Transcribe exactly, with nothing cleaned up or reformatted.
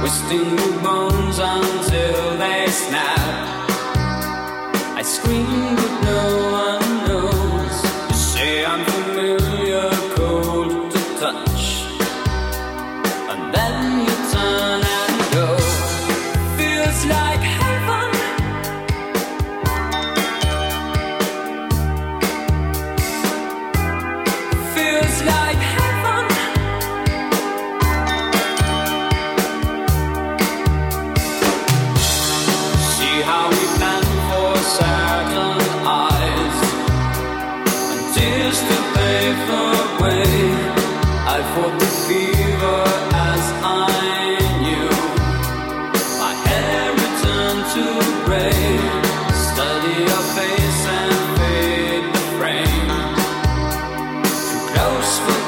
twisting your bones until they snap. I scream but no one knows. You say I'm familiar, cold to touch, and then you turn and go. Feels like heaven. Feels like heaven. See how we plan for certain eyes and tears to pave the way. I fought the fever as I knew. My hair returned to gray. Study your face and fade the frame. Too close for